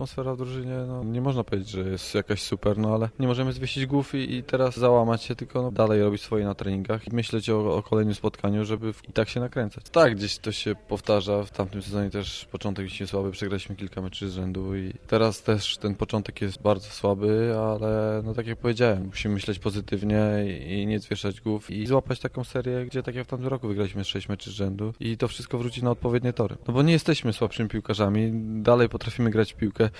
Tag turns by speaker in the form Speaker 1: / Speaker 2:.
Speaker 1: atmosfera w drużynie, no nie można powiedzieć, że jest jakaś super, no ale nie możemy zwiesić głów i teraz załamać się, tylko dalej robić swoje na treningach i myśleć o kolejnym spotkaniu, żeby i tak się nakręcać. Tak, gdzieś to się powtarza, w tamtym sezonie też początek się słaby, przegraliśmy kilka meczy z rzędu i teraz też ten początek jest bardzo słaby, ale no tak jak powiedziałem, musimy myśleć pozytywnie i nie zwieszać głów i złapać taką serię, gdzie tak jak w tamtym roku wygraliśmy 6 meczy z rzędu i to wszystko wróci na odpowiednie tory. No bo nie jesteśmy słabszymi piłkarzami, dalej potrafimy grać w piłkę,